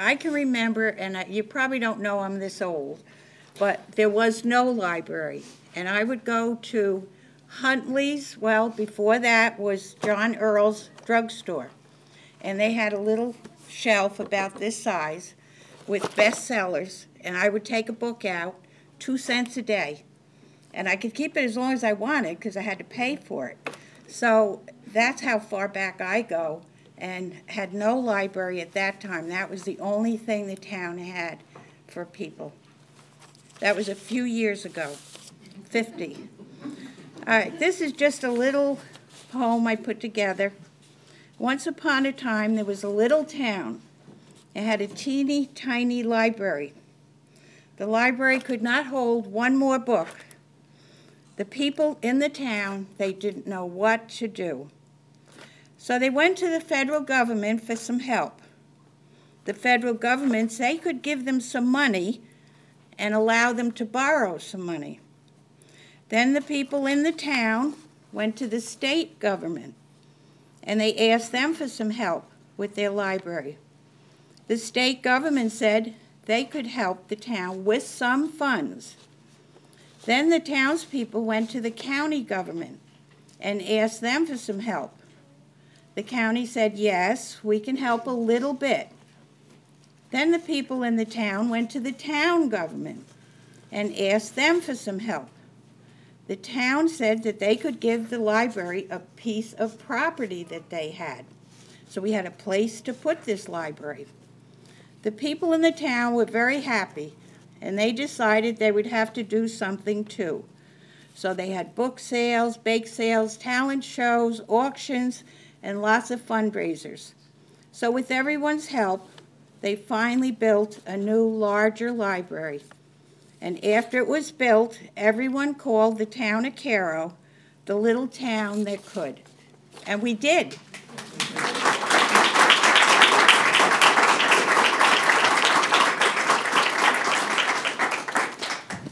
I can remember, and you probably don't know I'm this old, but there was no library. And I would go to Huntley's, well, before that was John Earl's drugstore. And they had a little shelf about this size with bestsellers, and I would take a book out, 2 cents a day. And I could keep it as long as I wanted because I had to pay for it. So that's how far back I go, and had no library at that time. That was the only thing the town had for people. That was a few years ago, 50. All right, this is just a little poem I put together. Once upon a time, there was a little town. It had a teeny tiny library. The library could not hold one more book. The people in the town, they didn't know what to do. So they went to the federal government for some help. The federal government, they could give them some money and allow them to borrow some money. Then the people in the town went to the state government, and they asked them for some help with their library. The state government said they could help the town with some funds. Then the townspeople went to the county government and asked them for some help. The county said, yes, we can help a little bit. Then the people in the town went to the town government and asked them for some help. The town said that they could give the library a piece of property that they had. So we had a place to put this library. The people in the town were very happy, and they decided they would have to do something too. So they had book sales, bake sales, talent shows, auctions, and lots of fundraisers. So with everyone's help, they finally built a new, larger library. And after it was built, everyone called the town of Cairo the little town that could. And we did.